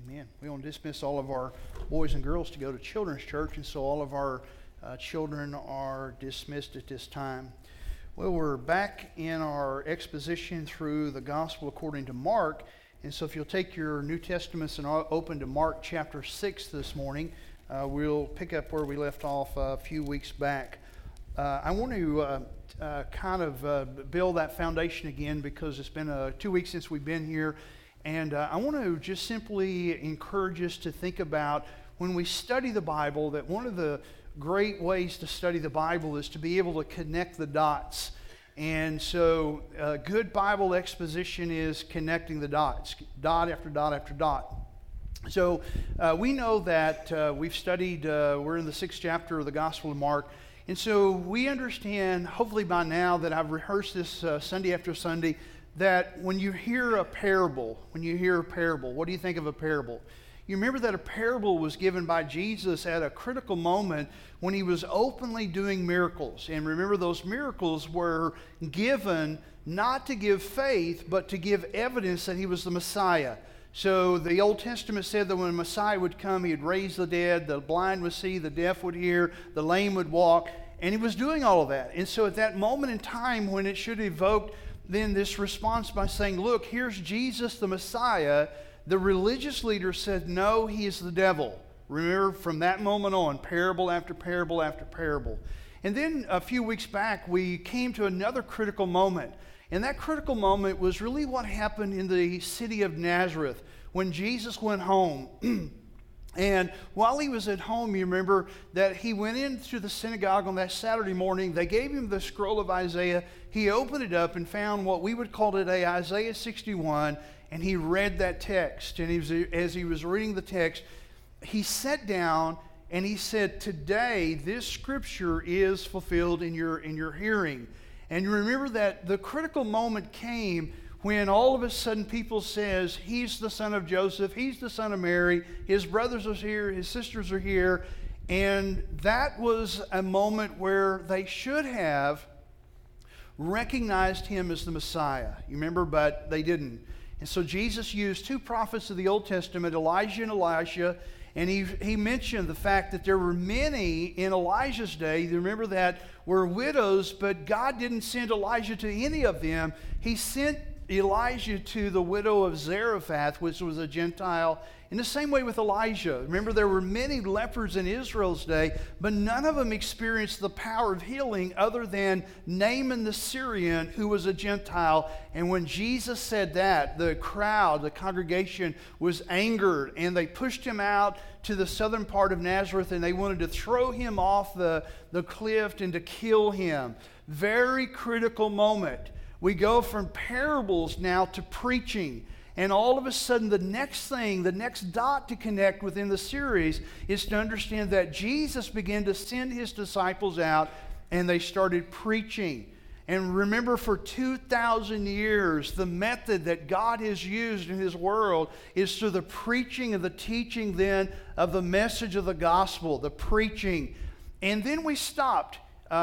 Amen. We want to dismiss all of our boys and girls to go to children's church, and so all of our children are dismissed at this time. Well, we're back in our exposition through the Gospel according to Mark, and so if you'll take your New Testaments and open to Mark chapter 6 this morning, we'll pick up where we left off a few weeks back. I want to build that foundation again because it's been 2 weeks since we've been here. And I want to just simply encourage us to think about when we study the Bible that one of the great ways to study the Bible is to be able to connect the dots. And so good Bible exposition is connecting the dots, dot after dot after dot. So we know that we've studied, we're in the 6th chapter of the Gospel of Mark. And so we understand, hopefully by now, that I've rehearsed this Sunday after Sunday, that when you hear a parable, what do you think of a parable? You remember that a parable was given by Jesus at a critical moment when he was openly doing miracles. And remember, those miracles were given not to give faith, but to give evidence that he was the Messiah. So the Old Testament said that when the Messiah would come, he would raise the dead, the blind would see, the deaf would hear, the lame would walk, and he was doing all of that. And so at that moment in time when it should evoke then this response by saying, look, here's Jesus the Messiah, the religious leader said, no, he is the devil. Remember, from that moment on, parable after parable after parable. And then a few weeks back, we came to another critical moment. And that critical moment was really what happened in the city of Nazareth when Jesus went home. And while he was at home, you remember that he went into the synagogue on that Saturday morning. They gave him the scroll of Isaiah. He opened it up and found what we would call today Isaiah 61, and he read that text. And as he was reading the text, he sat down and he said, today this scripture is fulfilled in your hearing. And you remember that the critical moment came when all of a sudden people says, he's the son of Joseph, he's the son of Mary, his brothers are here, his sisters are here. And that was a moment where they should have recognized him as the Messiah. You remember, but they didn't. And so Jesus used two prophets of the Old Testament, Elijah and Elisha, and he mentioned the fact that there were many in Elijah's day, you remember that, were widows, but God didn't send Elijah to any of them. He sent Elijah to the widow of Zarephath, which was a Gentile. In the same way with Elijah. Remember, there were many lepers in Israel's day, but none of them experienced the power of healing other than Naaman the Syrian, who was a Gentile. And when Jesus said that, the crowd, the congregation, was angered, and they pushed him out to the southern part of Nazareth, and they wanted to throw him off the cliff and to kill him. Very critical moment. We go from parables now to preaching. And all of a sudden, the next dot to connect within the series is to understand that Jesus began to send his disciples out, and they started preaching. And remember, for 2,000 years, the method that God has used in his world is through the preaching and the teaching then of the message of the gospel, the preaching. And then we stopped.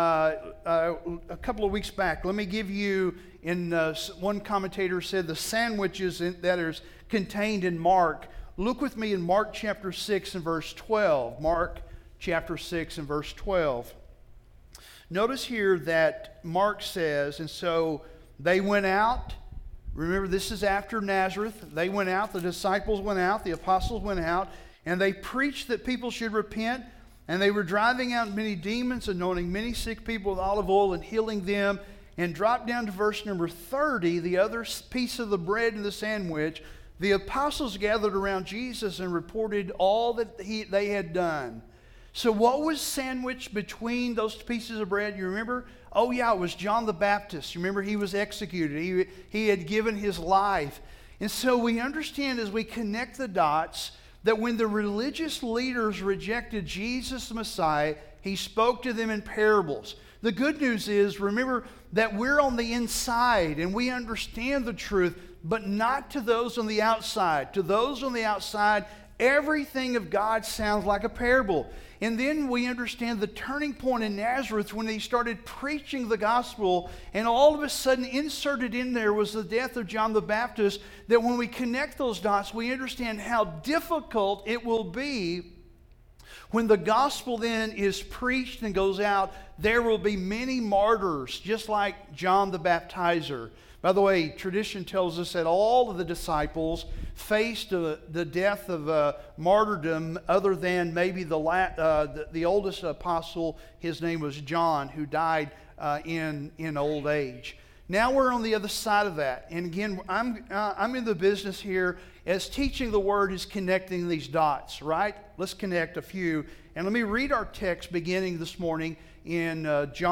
A couple of weeks back, let me give you, one commentator said the sandwiches that are contained in Mark. Look with me in Mark chapter 6 and verse 12. Mark chapter 6 and verse 12. Notice here that Mark says, and so they went out. Remember, this is after Nazareth. They went out, the disciples went out, the apostles went out, and they preached that people should repent. And they were driving out many demons, anointing many sick people with olive oil and healing them. And drop down to verse number 30, the other piece of the bread in the sandwich. The apostles gathered around Jesus and reported all that they had done. So what was sandwiched between those pieces of bread? You remember? Oh yeah, it was John the Baptist. You remember, he was executed. He had given his life. And so we understand as we connect the dots that when the religious leaders rejected Jesus the Messiah, he spoke to them in parables. The good news is, remember, that we're on the inside and we understand the truth, but not to those on the outside. To those on the outside, everything of God sounds like a parable. And then we understand the turning point in Nazareth when he started preaching the gospel, and all of a sudden inserted in there was the death of John the Baptist, that when we connect those dots, we understand how difficult it will be when the gospel then is preached and goes out. There will be many martyrs, just like John the Baptizer. By the way, tradition tells us that all of the disciples faced the death of martyrdom, other than maybe the oldest apostle. His name was John, who died in old age. Now we're on the other side of that. And again, I'm in the business here as teaching the Word is connecting these dots, right? Let's connect a few. And let me read our text beginning this morning in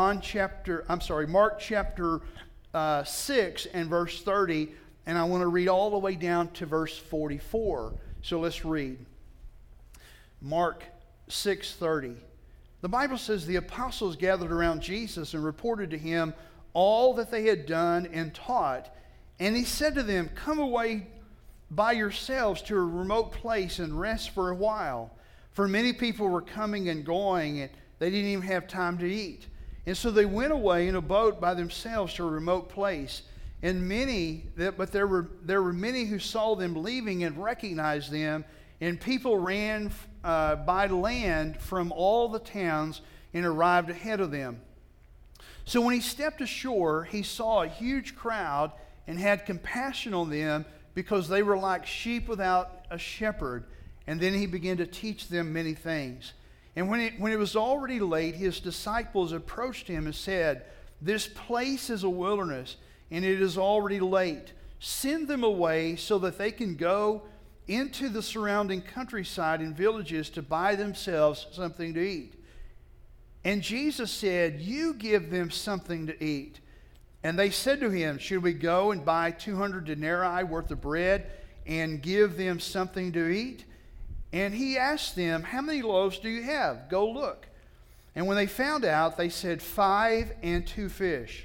Mark chapter 6 and verse 30. And I want to read all the way down to verse 44. So let's read. Mark 6:30. The Bible says, the apostles gathered around Jesus and reported to him all that they had done and taught. And he said to them, come away by yourselves to a remote place and rest for a while. For many people were coming and going, and they didn't even have time to eat. And so they went away in a boat by themselves to a remote place. And there were many who saw them leaving and recognized them. And people ran by land from all the towns and arrived ahead of them. So when he stepped ashore, he saw a huge crowd and had compassion on them, because they were like sheep without a shepherd. And then he began to teach them many things. And when it was already late, his disciples approached him and said, this place is a wilderness, and it is already late. Send them away so that they can go into the surrounding countryside and villages to buy themselves something to eat. And Jesus said, you give them something to eat. And they said to him, should we go and buy 200 denarii worth of bread and give them something to eat? And he asked them, how many loaves do you have? Go look. And when they found out, they said, 5 and 2 fish.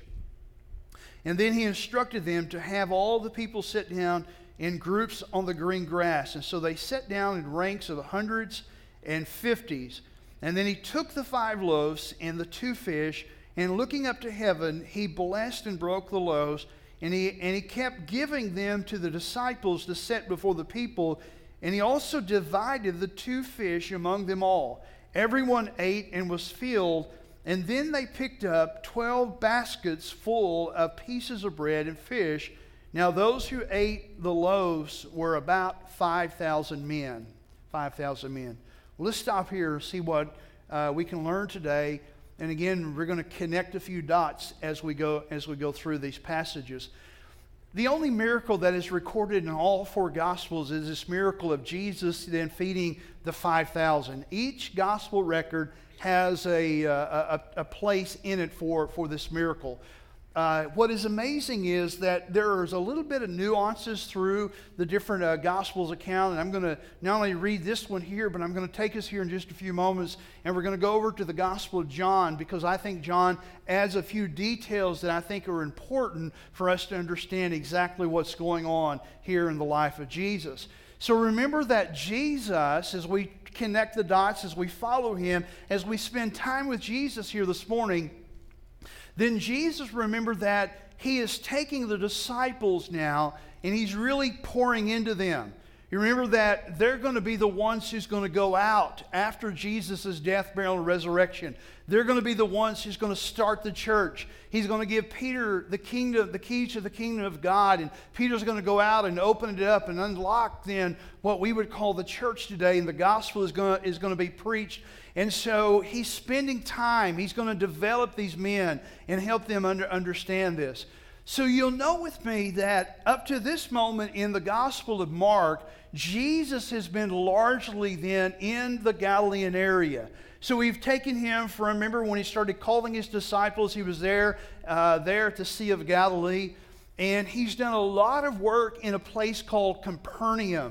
And then he instructed them to have all the people sit down in groups on the green grass. And so they sat down in ranks of hundreds and 50s. And then he took the 5 loaves and the 2 fish, and looking up to heaven, he blessed and broke the loaves, and he kept giving them to the disciples to set before the people. And he also divided the 2 fish among them all. Everyone ate and was filled. And then they picked up 12 baskets full of pieces of bread and fish. Now those who ate the loaves were about 5,000 men. 5,000 men. Well, let's stop here and see what we can learn today. And again, we're going to connect a few dots as we go through these passages. The only miracle that is recorded in all 4 Gospels is this miracle of Jesus then feeding the 5,000. Each Gospel record has a place in it for this miracle. What is amazing is that there is a little bit of nuances through the different Gospels account, and I'm going to not only read this one here, but I'm going to take us here in just a few moments, and we're going to go over to the Gospel of John, because I think John adds a few details that I think are important for us to understand exactly what's going on here in the life of Jesus. So remember that Jesus, as we connect the dots, as we follow him, as we spend time with Jesus here this morning, then Jesus, remember that he is taking the disciples now and he's really pouring into them. You remember that they're going to be the ones who's going to go out after Jesus' death, burial, and resurrection. They're going to be the ones who's going to start the church. He's going to give Peter the keys to the kingdom of God, and Peter's going to go out and open it up and unlock then what we would call the church today, and the gospel is going to be preached. And so he's spending time. He's going to develop these men and help them understand this. So you'll know with me that up to this moment in the Gospel of Mark, Jesus has been largely then in the Galilean area. So we've taken him from, remember when he started calling his disciples, he was there at the Sea of Galilee. And he's done a lot of work in a place called Capernaum.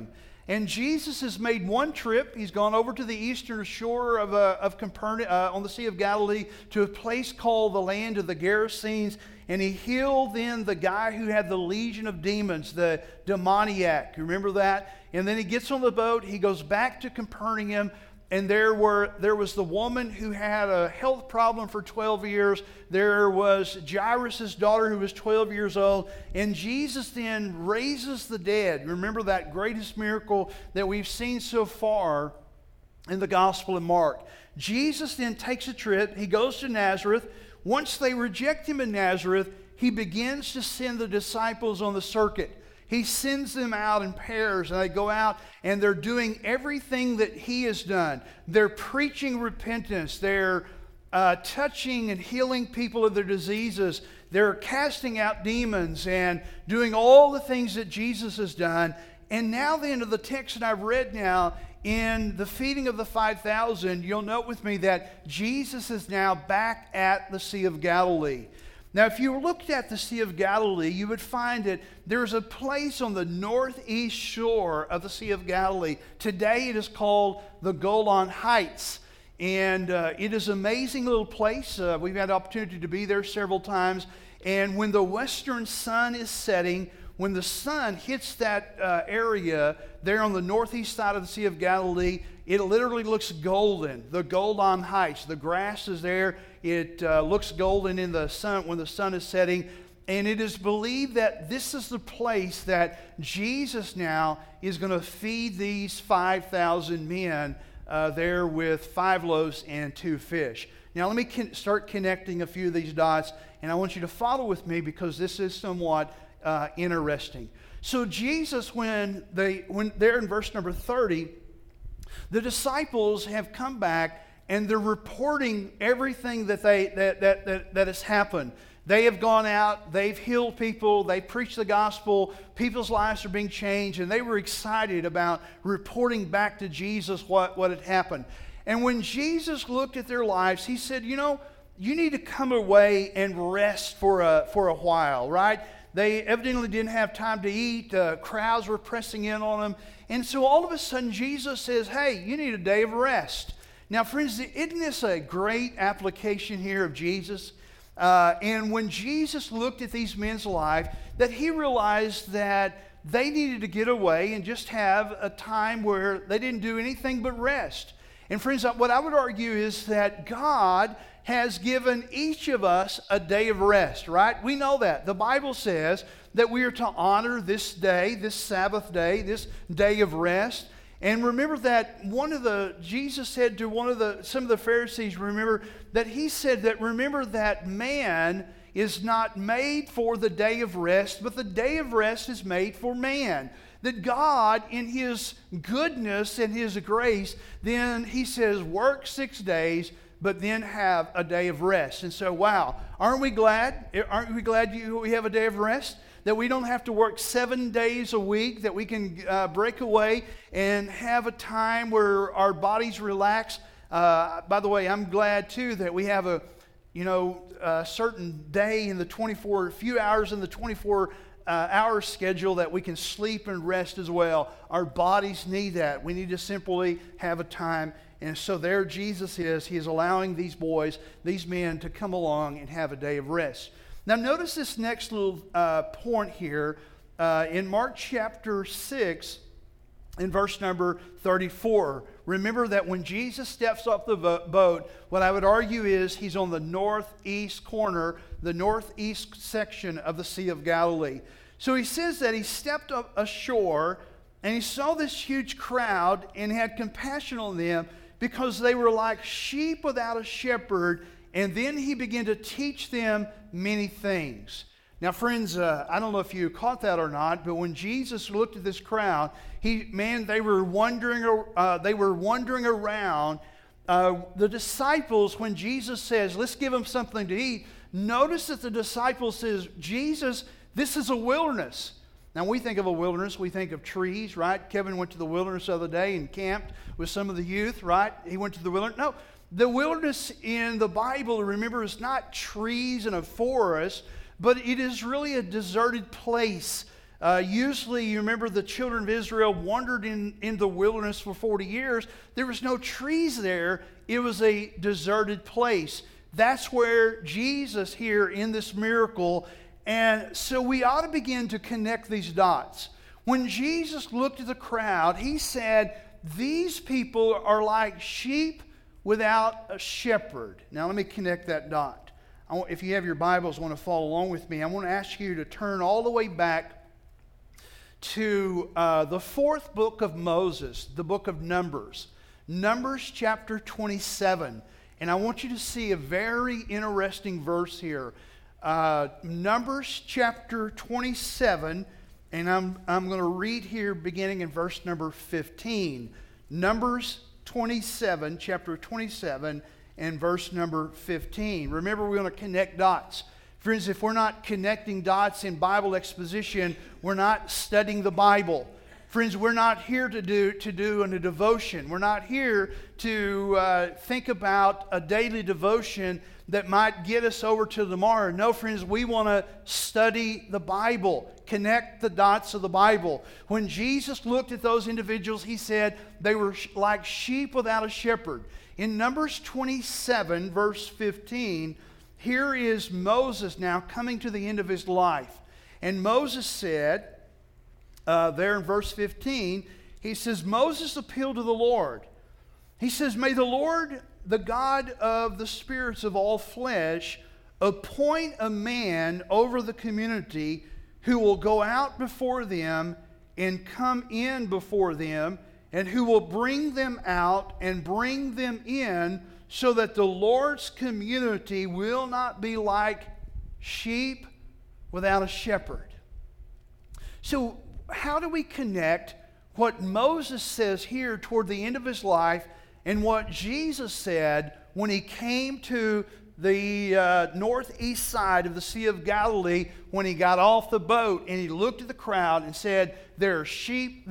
And Jesus has made one trip. He's gone over to the eastern shore of Capernaum, on the Sea of Galilee, to a place called the land of the Gerasenes. And he healed then the guy who had the legion of demons, the demoniac. You remember that? And then he gets on the boat. He goes back to Capernaum. And there was the woman who had a health problem for 12 years. There was Jairus' daughter who was 12 years old. And Jesus then raises the dead. Remember that greatest miracle that we've seen so far in the Gospel of Mark. Jesus then takes a trip. He goes to Nazareth. Once they reject him in Nazareth, he begins to send the disciples on the circuit. He sends them out in pairs, and they go out and they're doing everything that he has done. They're preaching repentance. They're touching and healing people of their diseases. They're casting out demons and doing all the things that Jesus has done. And now the end of the text that I've read now, in the feeding of the 5,000, you'll note with me that Jesus is now back at the Sea of Galilee. Now, if you looked at the Sea of Galilee, you would find that there's a place on the northeast shore of the Sea of Galilee. Today it is called the Golan Heights. And it is an amazing little place. We've had the opportunity to be there several times. And when the western sun is setting, when the sun hits that area there on the northeast side of the Sea of Galilee, it literally looks golden. The Golan Heights, the grass is there. It looks golden in the sun when the sun is setting. And it is believed that this is the place that Jesus now is going to feed these 5,000 men there with 5 loaves and 2 fish. Now let me start connecting a few of these dots, and I want you to follow with me because this is somewhat interesting. So Jesus, when they're in verse number 30, the disciples have come back and they're reporting everything that has happened. They have gone out, they've healed people, they preached the gospel, people's lives are being changed, and they were excited about reporting back to Jesus what had happened. And when Jesus looked at their lives, he said, you need to come away and rest for a while, right? They evidently didn't have time to eat. Crowds were pressing in on them. And so all of a sudden, Jesus says, hey, you need a day of rest. Now, friends, isn't this a great application here of Jesus? And when Jesus looked at these men's life, that he realized that they needed to get away and just have a time where they didn't do anything but rest. And friends, what I would argue is that God has given each of us a day of rest, right? We know that. The Bible says that we are to honor this day, this Sabbath day, this day of rest. And remember that Jesus said to some of the Pharisees, remember that man is not made for the day of rest, but the day of rest is made for man. That God, in his goodness and his grace, then he says, work 6 days, but then have a day of rest. And so, wow, aren't we glad? Aren't we glad we have a day of rest? That we don't have to work 7 days a week, that we can break away and have a time where our bodies relax. By the way, I'm glad too that we have a certain day in the few hours in the 24-hour schedule that we can sleep and rest as well. Our bodies need that. We need to simply have a time. And so there Jesus is. He is allowing these men to come along and have a day of rest. Now notice this next little point here in Mark chapter 6 in verse number 34. Remember that when Jesus steps off the boat, what I would argue is he's on the northeast corner, the northeast section of the Sea of Galilee. So he says that he stepped up ashore and he saw this huge crowd and had compassion on them because they were like sheep without a shepherd. And then he began to teach them many things. Now, friends, I don't know if you caught that or not, but when Jesus looked at this crowd, they were wandering around. The disciples, when Jesus says, let's give them something to eat, notice that the disciples says, Jesus, this is a wilderness. Now, we think of a wilderness, we think of trees, right? Kevin went to the wilderness the other day and camped with some of the youth, right? He went to the wilderness. No, the wilderness in the Bible, remember, is not trees and a forest, but it is really a deserted place. Usually, you remember the children of Israel wandered in the wilderness for 40 years. There was no trees there. It was a deserted place. That's where Jesus here in this miracle. And so we ought to begin to connect these dots. When Jesus looked at the crowd, he said, these people are like sheep without a shepherd. Now let me connect that dot. If you have your Bibles, want to follow along with me, I want to ask you to turn all the way back to the fourth book of Moses, the book of Numbers. Numbers chapter 27. And I want you to see a very interesting verse here. Numbers chapter 27, and I'm going to read here beginning in verse number 15. Numbers 27, chapter 27, and verse number 15. Remember, we're going to connect dots. Friends, if we're not connecting dots in Bible exposition, we're not studying the Bible. Friends, we're not here to do a devotion. We're not here to think about a daily devotion that might get us over to tomorrow. No, friends, we want to study the Bible, connect the dots of the Bible. When Jesus looked at those individuals, he said they were like sheep without a shepherd. In Numbers 27, verse 15, here is Moses now coming to the end of his life. And Moses said, there in verse 15, he says, Moses appealed to the Lord. He says, may the Lord, the God of the spirits of all flesh, appoint a man over the community who will go out before them and come in before them, and who will bring them out and bring them in, so that the Lord's community will not be like sheep without a shepherd. So how do we connect what Moses says here toward the end of his life and what Jesus said when he came to the northeast side of the Sea of Galilee, when he got off the boat and he looked at the crowd and said, "There are sheep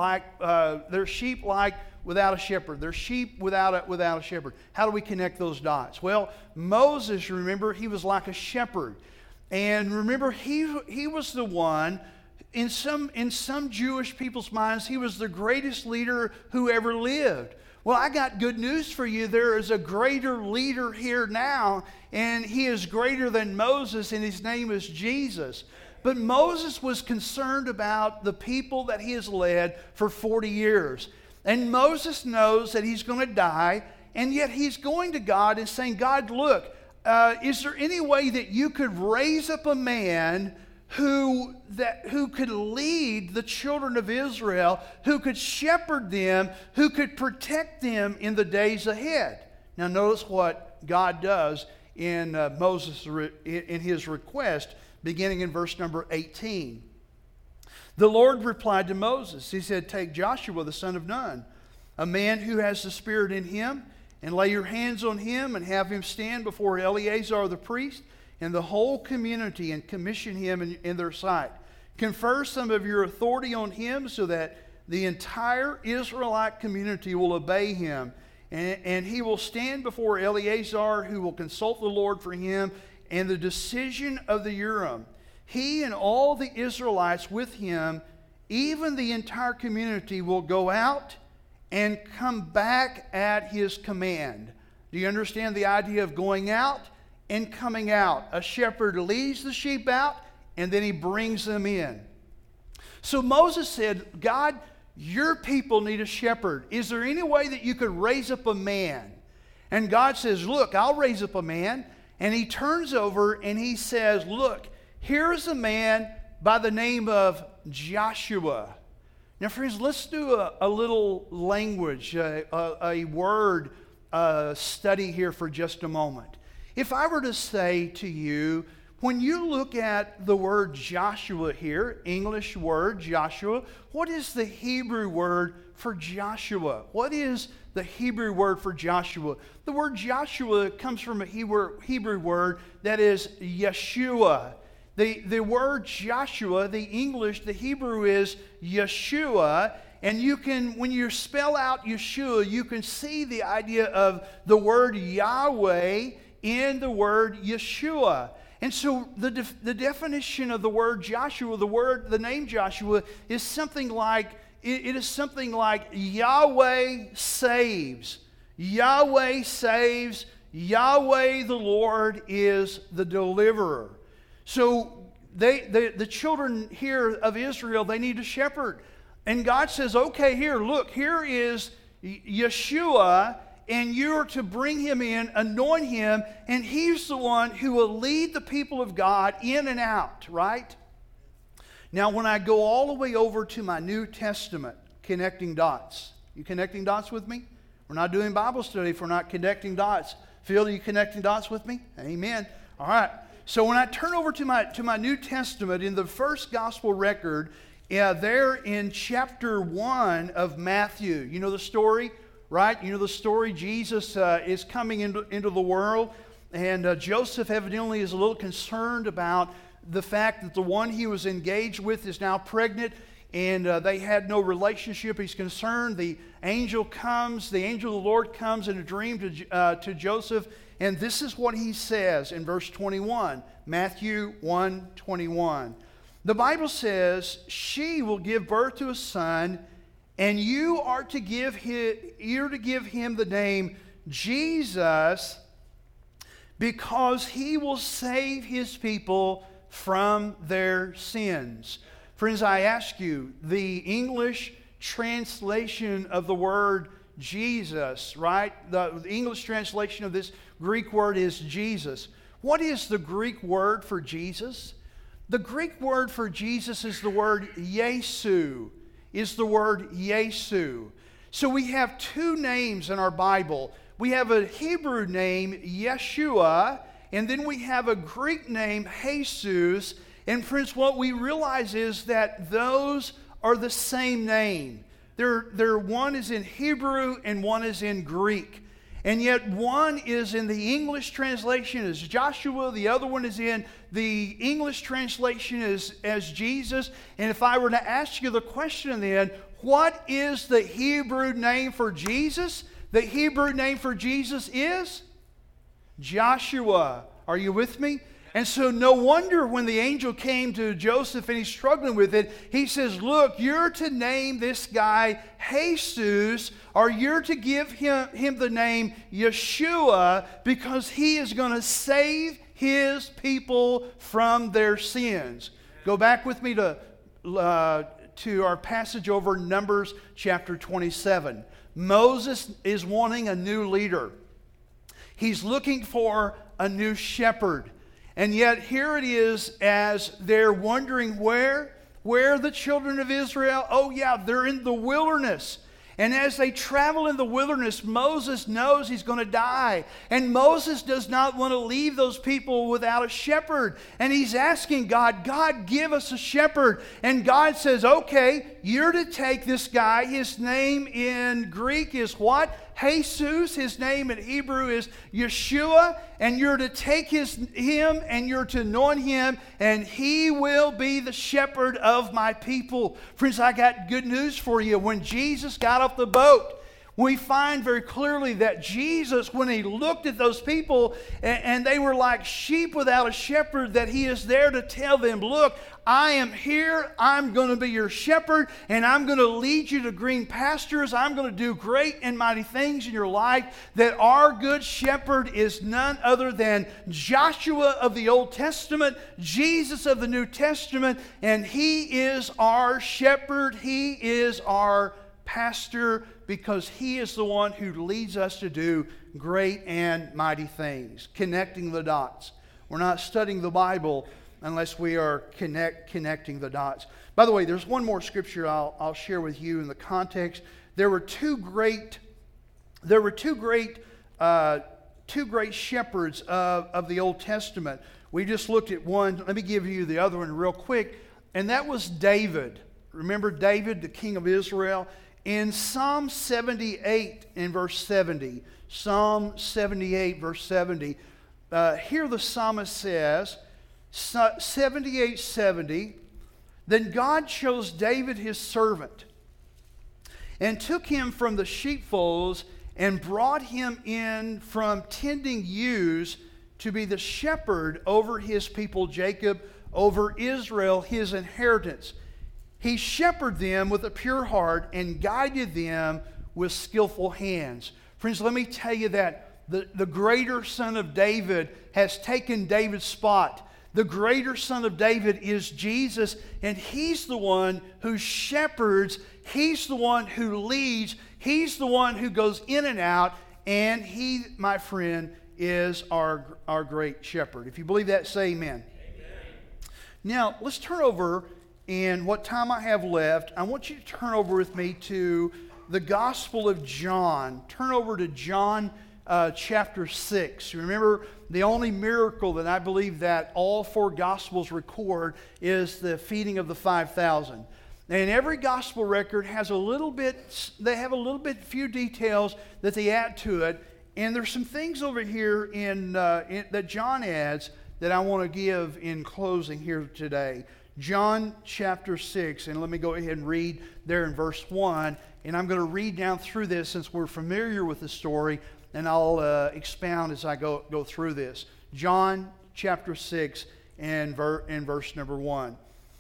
like without a shepherd. They're sheep without a shepherd." How do we connect those dots? Well, Moses, remember, he was like a shepherd, and remember, he was the one. In some Jewish people's minds, he was the greatest leader who ever lived. Well, I got good news for you. There is a greater leader here now, and he is greater than Moses, and his name is Jesus. But Moses was concerned about the people that he has led for 40 years. And Moses knows that he's going to die, and yet he's going to God and saying, "God, look, is there any way that you could raise up a man who could lead the children of Israel, who could shepherd them, who could protect them in the days ahead?" Now notice what God does in Moses in his request, beginning in verse number 18. The Lord replied to Moses. He said, "Take Joshua the son of Nun, a man who has the Spirit in him, and lay your hands on him and have him stand before Eleazar the priest and the whole community, and commission him in their sight. Confer some of your authority on him, so that the entire Israelite community will obey him. And he will stand before Eleazar, who will consult the Lord for him and the decision of the Urim. He and all the Israelites with him, even the entire community, will go out and come back at his command." Do you understand the idea of going out and coming out? A shepherd leads the sheep out, and then he brings them in. So Moses said, "God, your people need a shepherd. Is there any way that you could raise up a man?" And God says, "Look, I'll raise up a man." And he turns over and he says, "Look, here's a man by the name of Joshua." Now, friends, let's do a little language, a word study here for just a moment. If I were to say to you, when you look at the word Joshua here, English word Joshua, what is the Hebrew word for Joshua? What is the Hebrew word for Joshua? The word Joshua comes from a Hebrew word that is Yeshua. The word Joshua, the Hebrew is Yeshua, and you can, when you spell out Yeshua, you can see the idea of the word Yahweh in the word Yeshua. And so the definition of the word Joshua, the name Joshua, is something like, it is something like Yahweh saves. Yahweh saves. Yahweh the Lord is the deliverer. So the children here of Israel, they need a shepherd. And God says, okay, here is Yeshua, and you're to bring him in, anoint him, and he's the one who will lead the people of God in and out, right? Now, when I go all the way over to my New Testament, connecting dots. You connecting dots with me? We're not doing Bible study if we're not connecting dots. Phil, are you connecting dots with me? Amen. All right. So when I turn over to my New Testament, in the first gospel record, there in chapter 1 of Matthew, you know the story? Right? You know the story. Jesus is coming into the world, and Joseph evidently is a little concerned about the fact that the one he was engaged with is now pregnant, and they had no relationship. He's concerned. The angel of the Lord comes in a dream to Joseph, and this is what he says in verse 21, Matthew 1:21. The Bible says, "She will give birth to a son, and you are to give him the name Jesus, because he will save his people from their sins." Friends, I ask you, the English translation of the word Jesus, right? The English translation of this Greek word is Jesus. What is the Greek word for Jesus? The Greek word for Jesus is the word Yesu. So we have two names in our Bible. We have a Hebrew name, Yeshua, and then we have a Greek name, Jesus. And friends, what we realize is that those are the same name. One is in Hebrew and one is in Greek. And yet one is in the English translation as Joshua, the other one is in the English translation as Jesus. And if I were to ask you the question then, what is the Hebrew name for Jesus? The Hebrew name for Jesus is Joshua. Are you with me? And so no wonder when the angel came to Joseph and he's struggling with it, he says, look, you're to name this guy Jesus, or you're to give him the name Yeshua, because he is going to save his people from their sins. Go back with me to our passage over Numbers chapter 27. Moses is wanting a new leader. He's looking for a new shepherd. And yet here it is, as they're wondering where are the children of Israel? Oh yeah, they're in the wilderness. And as they travel in the wilderness, Moses knows he's going to die. And Moses does not want to leave those people without a shepherd. And he's asking God, give us a shepherd. And God says, okay, you're to take this guy. His name in Greek is what? Jesus. His name in Hebrew is Yeshua. And you're to take him and you're to anoint him, and he will be the shepherd of my people. Friends, I got good news for you. When Jesus got off the boat, we find very clearly that Jesus, when he looked at those people and they were like sheep without a shepherd, that he is there to tell them, look, I am here, I'm going to be your shepherd, and I'm going to lead you to green pastures. I'm going to do great and mighty things in your life. That our good shepherd is none other than Joshua of the Old Testament, Jesus of the New Testament, and he is our shepherd, he is our pastor, because he is the one who leads us to do great and mighty things. Connecting the dots. We're not studying the Bible unless we are connecting the dots. By the way, there's one more scripture I'll share with you in the context. There were two great shepherds of the Old Testament. We just looked at one. Let me give you the other one real quick. And that was David. Remember David, the king of Israel? In Psalm 78 in verse 70, Psalm 78 verse 70, here the psalmist says, 78:70, then God chose David his servant and took him from the sheepfolds and brought him in from tending ewes to be the shepherd over his people Jacob, over Israel, his inheritance. He shepherded them with a pure heart and guided them with skillful hands. Friends, let me tell you that the greater son of David has taken David's spot. The greater son of David is Jesus, and he's the one who shepherds. He's the one who leads. He's the one who goes in and out, and he, my friend, is our great shepherd. If you believe that, say amen. Now, let's turn over, in what time I have left, I want you to turn over with me to the Gospel of John. Turn over to John chapter 6. Remember, the only miracle that I believe that all four Gospels record is the feeding of the 5,000. And every Gospel record has a little bit, they have a little bit few details that they add to it. And there's some things over here that John adds that I want to give in closing here today. John chapter 6, and let me go ahead and read there in verse 1. And I'm going to read down through this since we're familiar with the story, and I'll expound as I go through this. John chapter 6 and verse number 1.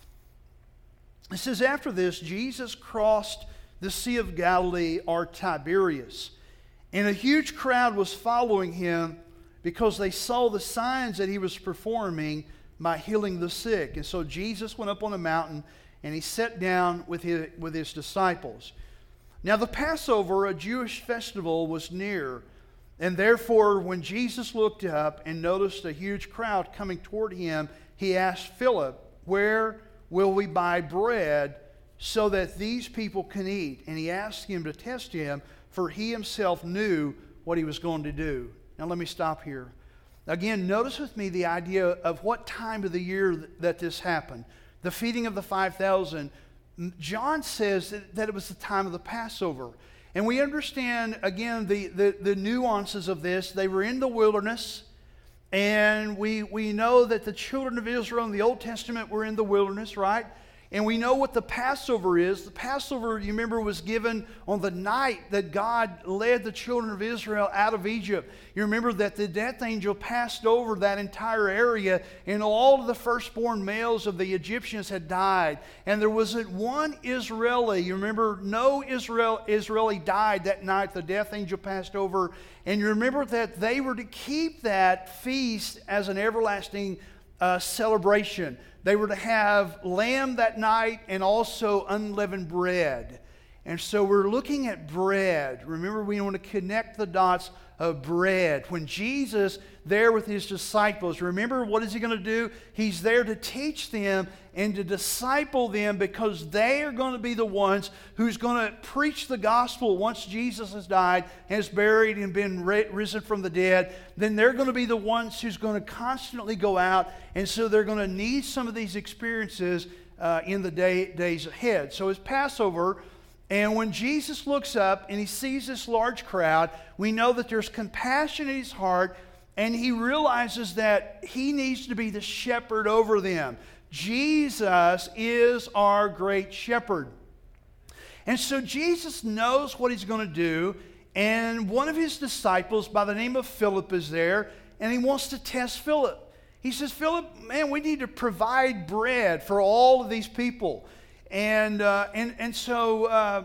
It says, after this, Jesus crossed the Sea of Galilee, or Tiberias, and a huge crowd was following him because they saw the signs that he was performing by healing the sick. And so Jesus went up on a mountain and he sat down with his disciples. Now the Passover, a Jewish festival, was near. And therefore, when Jesus looked up and noticed a huge crowd coming toward him, he asked Philip, where will we buy bread so that these people can eat? And he asked him to test him, for he himself knew what he was going to do. Now let me stop here. Again, notice with me the idea of what time of the year that this happened. The feeding of the 5,000. John says that it was the time of the Passover. And we understand, again, the nuances of this. They were in the wilderness. And we know that the children of Israel in the Old Testament were in the wilderness, right? And we know what the Passover is. The Passover, you remember, was given on the night that God led the children of Israel out of Egypt. You remember that the death angel passed over that entire area, and all of the firstborn males of the Egyptians had died. And there wasn't one Israeli. You remember, no Israeli died that night the death angel passed over. And you remember that they were to keep that feast as an everlasting celebration. They were to have lamb that night and also unleavened bread. And so we're looking at bread. Remember, we want to connect the dots of bread. When Jesus, there with his disciples, remember, what is he going to do? He's there to teach them and to disciple them, because they are going to be the ones who's going to preach the gospel once Jesus has died, has buried, and been risen from the dead. Then they're going to be the ones who's going to constantly go out, and so they're going to need some of these experiences in the days ahead. So it's Passover. And when Jesus looks up and he sees this large crowd, we know that there's compassion in his heart, and he realizes that he needs to be the shepherd over them. Jesus is our great shepherd. And so Jesus knows what he's going to do, and one of his disciples by the name of Philip is there, and he wants to test Philip. He says, Philip, man, we need to provide bread for all of these people. And so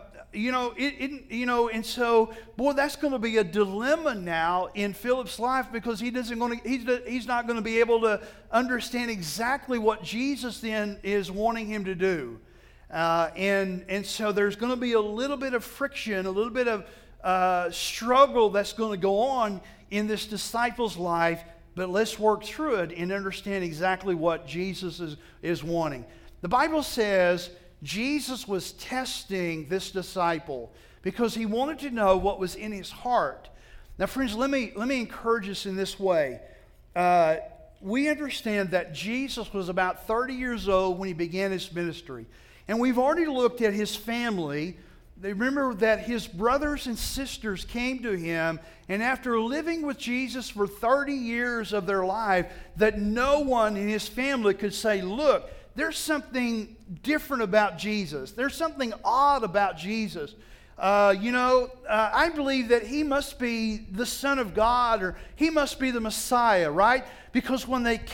boy, that's going to be a dilemma now in Philip's life, because he's not going to be able to understand exactly what Jesus then is wanting him to do, and so there's going to be a little bit of friction, a little bit of struggle that's going to go on in this disciple's life. But let's work through it and understand exactly what Jesus is wanting. The Bible says Jesus was testing this disciple because he wanted to know what was in his heart. Now, friends, let me encourage us in this way. We understand that Jesus was about 30 years old when he began his ministry. And we've already looked at his family. Remember that his brothers and sisters came to him, and after living with Jesus for 30 years of their life, that no one in his family could say, look, there's something different about Jesus. There's something odd about Jesus. I believe that he must be the Son of God, or he must be the Messiah, right? Because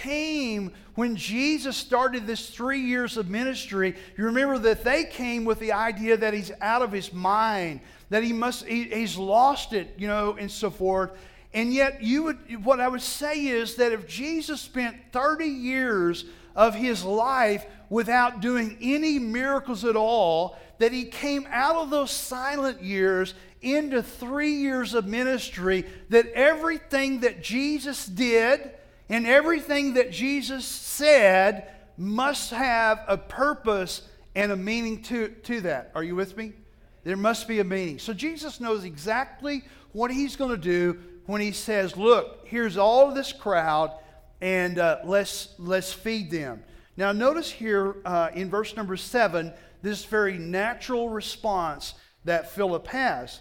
when Jesus started this 3 years of ministry, you remember that they came with the idea that he's out of his mind, that he's lost it, and so forth. And yet, what I would say is that if Jesus spent 30 years of his life without doing any miracles at all, that he came out of those silent years into 3 years of ministry, that everything that Jesus did and everything that Jesus said must have a purpose and a meaning to that. Are you with me? There must be a meaning. So Jesus knows exactly what he's going to do when he says, look, here's all of this crowd, and let's feed them. Now notice here in verse number 7, this very natural response that Philip has.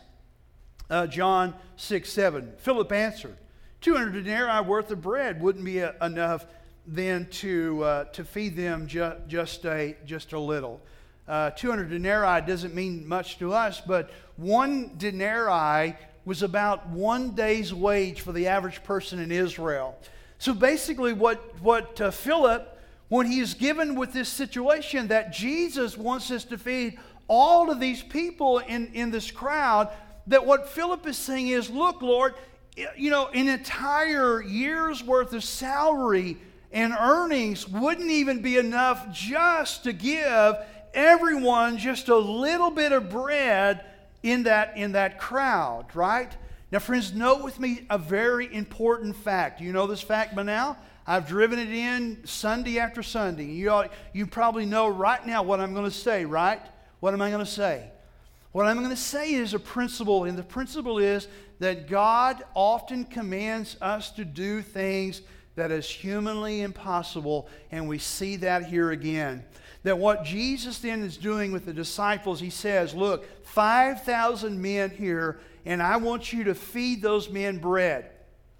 John 6:7. Philip answered, 200 denarii worth of bread wouldn't be enough then to feed them just a little. 200 denarii doesn't mean much to us, but 1 denarii was about 1 day's wage for the average person in Israel. So basically what Philip, when he is given with this situation that Jesus wants us to feed all of these people in this crowd, that what Philip is saying is, look, Lord, an entire year's worth of salary and earnings wouldn't even be enough just to give everyone just a little bit of bread in that crowd, right? Now, friends, note with me a very important fact. Do you know this fact by now? I've driven it in Sunday after Sunday. You probably know right now what I'm going to say, right? What am I going to say? What I'm going to say is a principle, and the principle is that God often commands us to do things that is humanly impossible, and we see that here again. That what Jesus then is doing with the disciples, he says, look, 5,000 men here, and I want you to feed those men bread.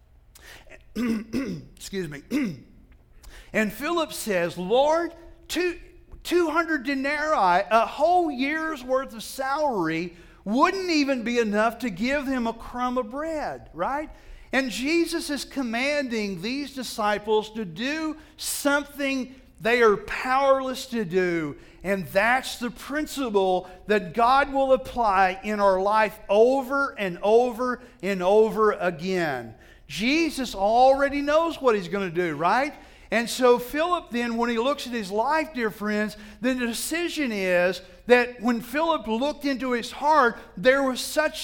Excuse me. And Philip says, Lord, 200 denarii, a whole year's worth of salary, wouldn't even be enough to give him a crumb of bread, right? And Jesus is commanding these disciples to do something they are powerless to do. And that's the principle that God will apply in our life over and over and over again. Jesus already knows what he's going to do, right? And so Philip then, when he looks at his life, dear friends, then the decision is that when Philip looked into his heart, there was such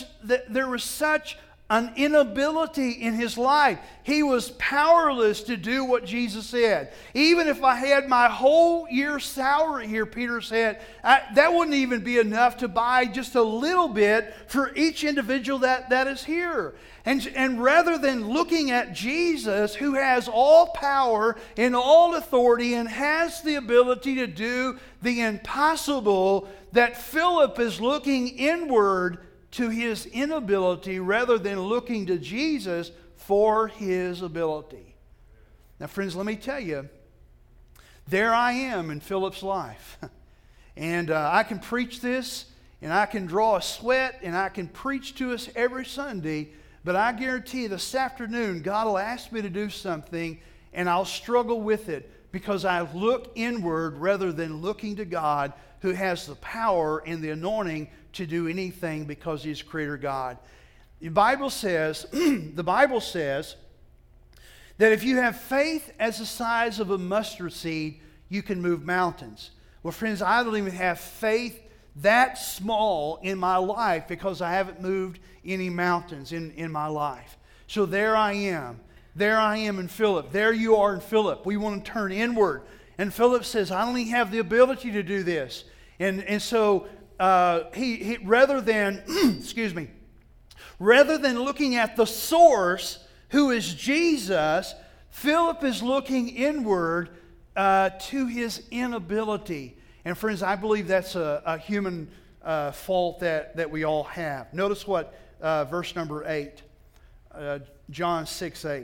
an inability in his life. He was powerless to do what Jesus said. Even if I had my whole year's salary here, Peter said, that wouldn't even be enough to buy just a little bit for each individual that is here. And rather than looking at Jesus, who has all power and all authority and has the ability to do the impossible, that Philip is looking inward to his inability rather than looking to Jesus for his ability. Now, friends, let me tell you, there I am in Philip's life. And I can preach this, and I can draw a sweat, and I can preach to us every Sunday, but I guarantee you this afternoon, God will ask me to do something, and I'll struggle with it because I look inward rather than looking to God, who has the power and the anointing to do anything because he's Creator God. The Bible says that if you have faith as the size of a mustard seed, you can move mountains. Well, friends, I don't even have faith that small in my life because I haven't moved any mountains in my life. So there I am. There I am in Philip. There you are in Philip. We want to turn inward. And Philip says, I don't even have the ability to do this. And so he rather than, rather than looking at the source, who is Jesus, Philip is looking inward to his inability. And friends, I believe that's a human fault that we all have. Notice what verse number 8, John 6:8.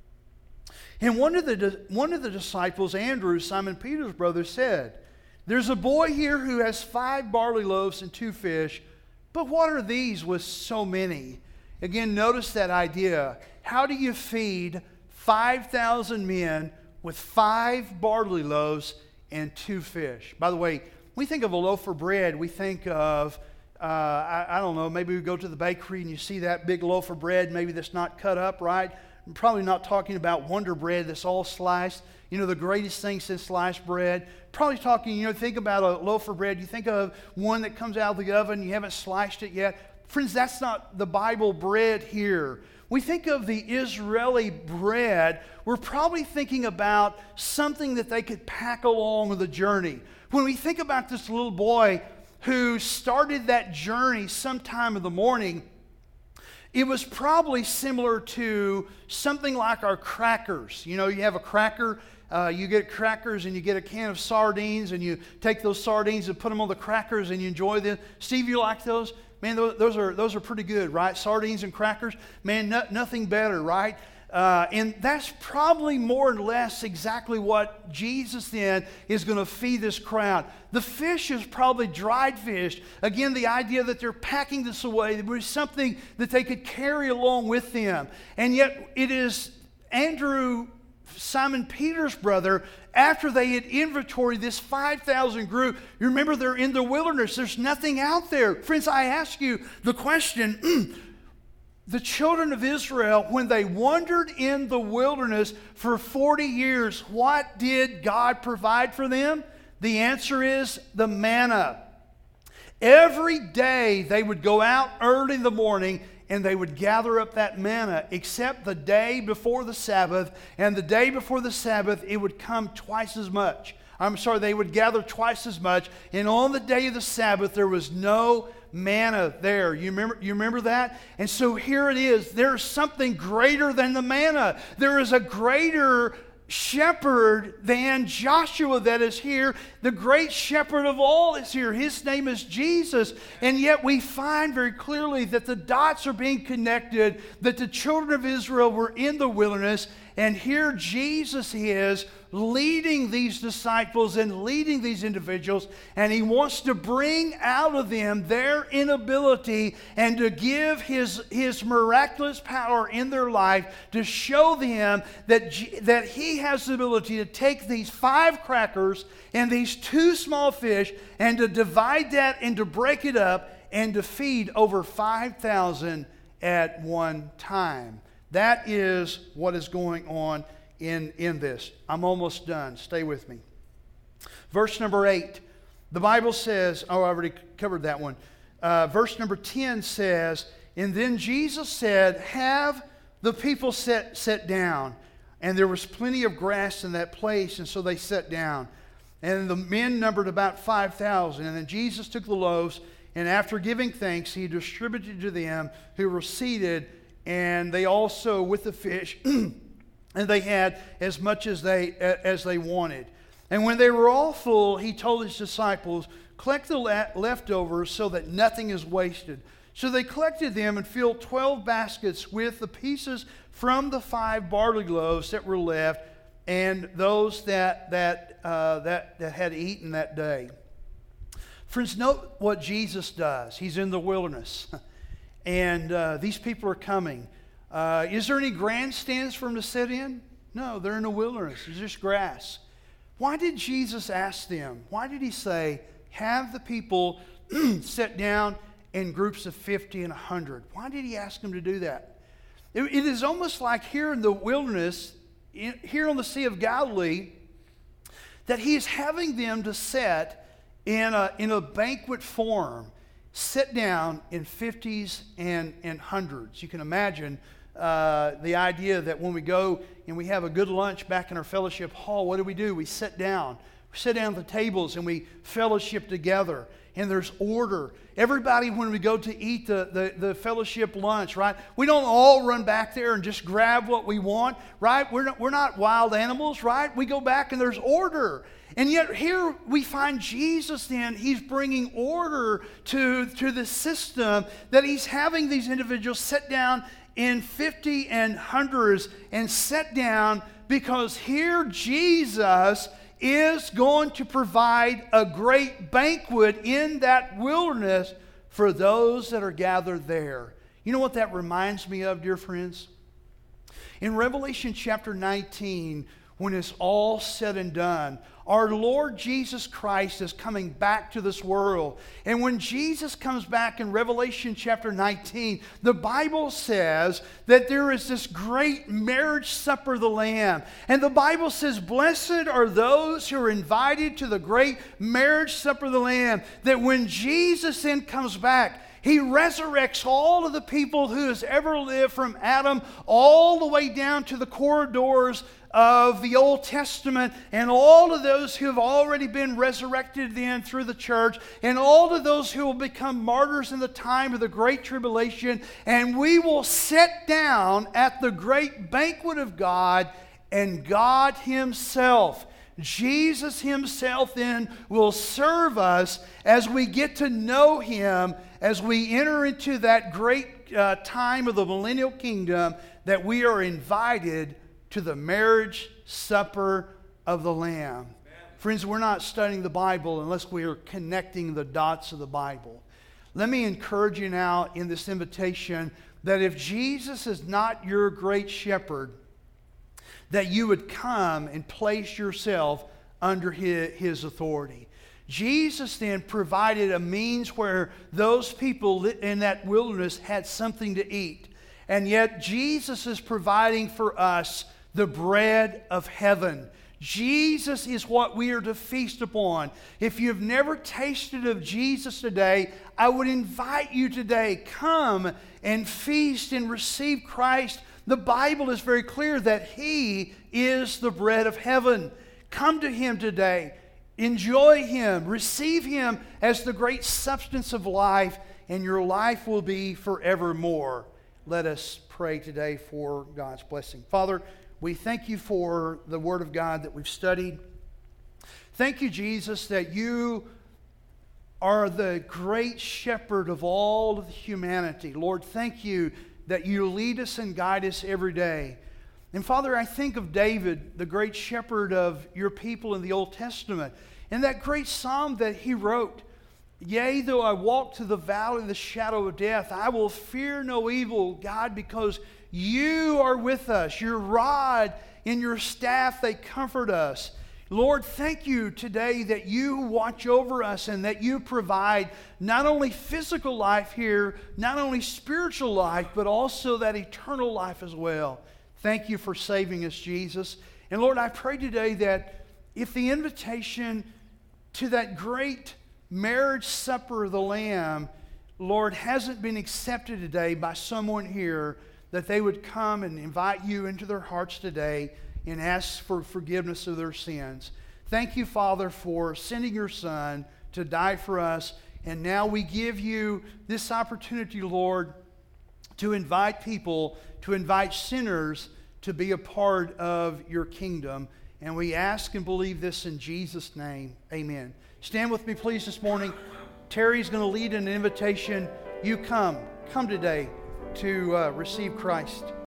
And one of the disciples, Andrew, Simon Peter's brother, said, there's a boy here who has 5 barley loaves and 2 fish, But what are these with so many? Again, notice that idea. How do you feed 5,000 men with 5 barley loaves and 2 fish? By the way, when we think of a loaf of bread, we think of, I don't know, maybe we go to the bakery and you see that big loaf of bread, maybe that's not cut up, right? I'm probably not talking about Wonder Bread that's all sliced. You know, the greatest thing since sliced bread. Probably talking, think about a loaf of bread. You think of one that comes out of the oven, you haven't sliced it yet. Friends, that's not the Bible bread here. We think of the Israeli bread, we're probably thinking about something that they could pack along with the journey. When we think about this little boy who started that journey sometime in the morning, it was probably similar to something like our crackers. You have a cracker, you get crackers and you get a can of sardines and you take those sardines and put them on the crackers and you enjoy them. Steve, you like those? Man, those are pretty good, right? Sardines and crackers, man, nothing better, right? And that's probably more or less exactly what Jesus then is going to feed this crowd. The fish is probably dried fish. Again, the idea that they're packing this away, there was something that they could carry along with them. And yet it is Andrew, Simon Peter's brother, after they had inventoried this 5,000 group. You remember, they're in the wilderness. There's nothing out there. Friends, I ask you the question, the children of Israel, when they wandered in the wilderness for 40 years, what did God provide for them? The answer is the manna. Every day they would go out early in the morning and they would gather up that manna, except the day before the Sabbath. And the day before the Sabbath, it would come twice as much. They would gather twice as much. And on the day of the Sabbath, there was no manna there. You remember that? And so here it is. There's something greater than the manna. There is a greater shepherd than Joshua that is here. The great shepherd of all is here. His name is Jesus. And yet we find very clearly that the dots are being connected, that the children of Israel were in the wilderness, and here Jesus is leading these disciples and leading these individuals, and he wants to bring out of them their inability and to give his miraculous power in their life to show them that he has the ability to take these 5 crackers and these 2 small fish and to divide that and to break it up and to feed over 5,000 at one time. That is what is going on in this. I'm almost done. Stay with me. Verse number 8. The Bible says, I already covered that one. Verse number 10 says, and then Jesus said, have the people sit down. And there was plenty of grass in that place, and so they sat down. And the men numbered about 5,000. And then Jesus took the loaves, and after giving thanks, he distributed to them who were seated, and they also with the fish, and they had as much as they wanted. And when they were all full, he told his disciples, collect the leftovers so that nothing is wasted. So they collected them and filled 12 baskets with the pieces from the 5 barley loaves that were left, and those that had eaten that day. Friends, note what Jesus does. He's in the wilderness. And these people are coming. Is there any grandstands for them to sit in? No, they're in the wilderness. There's just grass. Why did Jesus ask them? Why did he say, have the people sit down in groups of 50 and 100? Why did he ask them to do that? It is almost like here in the wilderness, here on the Sea of Galilee, that he is having them to sit in a banquet form. Sit down in 50s and 100s. You can imagine the idea that when we go and we have a good lunch back in our fellowship hall, what do? We sit down. We sit down at the tables and we fellowship together. And there's order. Everybody, when we go to eat the fellowship lunch, right? We don't all run back there and just grab what we want, right? We're not wild animals, right? We go back and there's order. And yet here we find Jesus then, he's bringing order to the system, that he's having these individuals sit down in 50 and 100s and sit down because here Jesus is going to provide a great banquet in that wilderness for those that are gathered there. You know what that reminds me of, dear friends? In Revelation chapter 19, when it's all said and done, our Lord Jesus Christ is coming back to this world. And when Jesus comes back in Revelation chapter 19, the Bible says that there is this great marriage supper of the Lamb. And the Bible says, blessed are those who are invited to the great marriage supper of the Lamb. That when Jesus then comes back, He resurrects all of the people who has ever lived from Adam all the way down to the corridors of the Old Testament, and all of those who have already been resurrected then through the church, and all of those who will become martyrs in the time of the Great Tribulation, and we will sit down at the great banquet of God, and God Himself, Jesus Himself then will serve us as we get to know Him, as we enter into that great time of the millennial kingdom, that we are invited to the marriage supper of the Lamb. Amen. Friends, we're not studying the Bible unless we are connecting the dots of the Bible. Let me encourage you now in this invitation that if Jesus is not your great shepherd, that you would come and place yourself under His authority. Jesus then provided a means where those people in that wilderness had something to eat. And yet Jesus is providing for us the bread of heaven. Jesus is what we are to feast upon. If you've never tasted of Jesus today, I would invite you today, come and feast and receive Christ. The Bible is very clear that He is the bread of heaven. Come to Him today. Enjoy Him. Receive Him as the great substance of life, and your life will be forevermore. Let us pray today for God's blessing. Father, we thank You for the Word of God that we've studied. Thank You, Jesus, that You are the great shepherd of all of humanity. Lord, thank You that You lead us and guide us every day. And Father, I think of David, the great shepherd of Your people in the Old Testament, and that great psalm that he wrote. Yea, though I walk through the valley of the shadow of death, I will fear no evil, God, because You are with us. Your rod and Your staff, they comfort us. Lord, thank You today that You watch over us and that You provide not only physical life here, not only spiritual life, but also that eternal life as well. Thank You for saving us, Jesus. And Lord, I pray today that if the invitation to that great marriage supper of the Lamb, Lord, hasn't been accepted today by someone here, that they would come and invite You into their hearts today and ask for forgiveness of their sins. Thank You, Father, for sending Your Son to die for us. And now we give You this opportunity, Lord, to invite people, to invite sinners to be a part of Your kingdom. And we ask and believe this in Jesus' name. Amen. Stand with me, please, this morning. Terry's going to lead an invitation. You come today to receive Christ.